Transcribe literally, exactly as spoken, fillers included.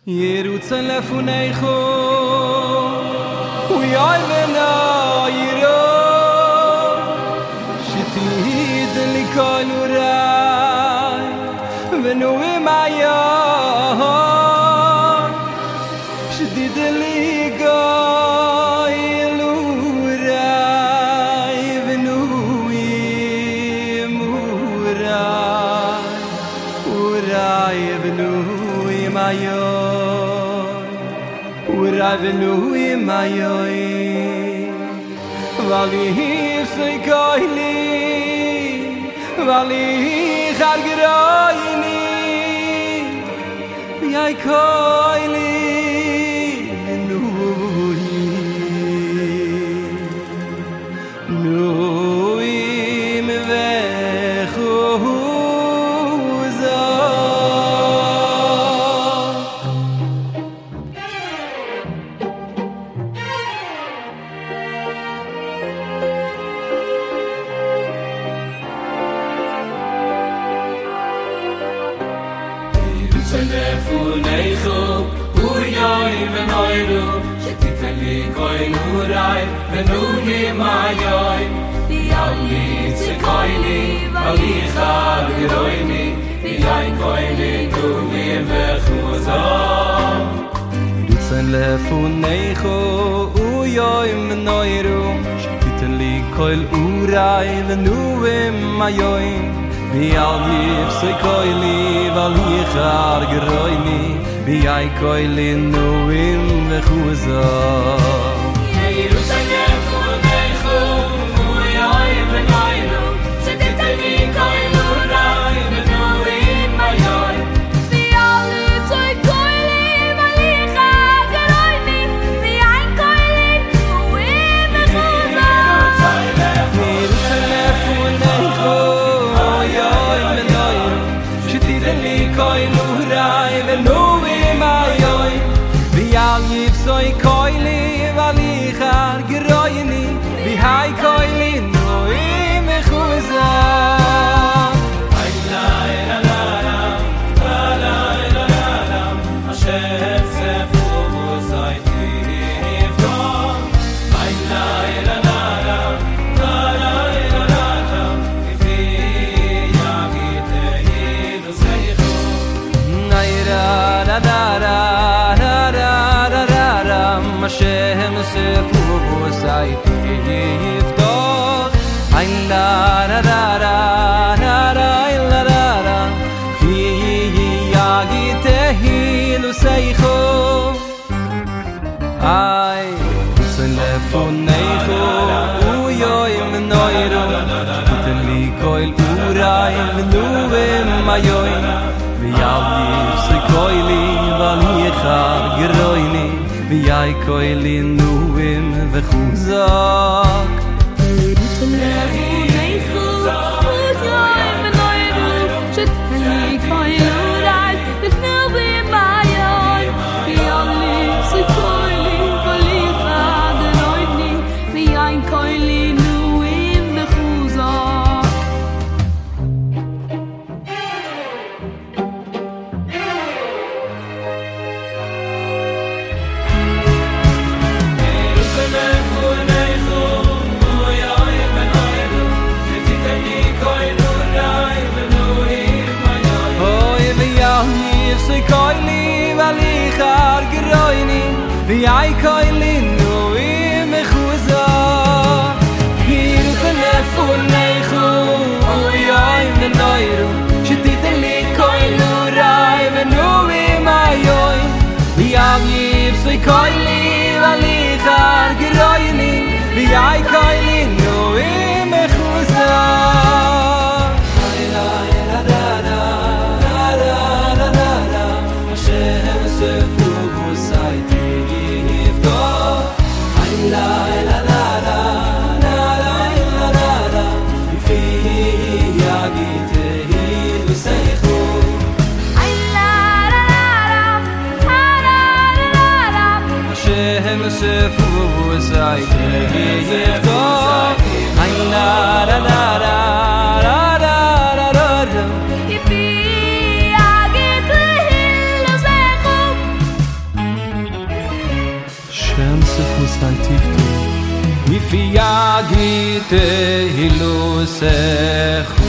ירוץ לפניכו ויעלנה ירו שתהיד לי כל אורי ונועים היום שתהיד לי גוי אורי ונועים אורי אורי ונועים היום Uravenu imayoi Vali hifsei koili Vali chargeroini Yai koili Nui Nui mevechu לפניכו ויוי ונוירו שתיתן לי כל אורי ונועים היום ויעליץ קוילי וליחר גרויני ויין קוילי נועים וחוזר ירצן לפניכו ויוי ונוירו שתיתן לי כל אורי ונועים היום ויעליף סי קוילי וליחר גרויני ויי קוילי נועים וחוזר ירוצן לפניכו ויוי ונוירו שתיתן לי כל אורי ונועים היום ויעליף סי קוילי וליחר גרויני ויי קוילי נועים וחוזר ירוצן לפניכו ונועים היום ויעליף סי קוילי וליחר גרויני ויי קוילי נועים וחוזר השם ספרו וזייתי יפתור Hashem sefu v'sayti yiftoch Ay la la la la la la la la la Fi yagitehi l'seicho Ay telefoneicho uyoyim noiro Titen li koil uray v'nuvim mayoy V'yavif s'koili v'lichar geroyni ויי קוילי נועים וחוזק לפניכו ויוי ונוירו שתיתן לי כל אורי ונועים היום ויעליף סי קוילי וליחר גרויני ויי קוילי נועים וחוזק Sey koili valichar geroyni v'yay koili noim mechuzar Hiru telefoneichu uyoy v'noiru Shetiten li koil uray v'noim ayoy v'yavyiv sey koili valichar geroyni v'yay koili noim mechuzar sefu v'sayti yiftoch Ay la la la la la la la la sei tiftu mi fiagite hilosech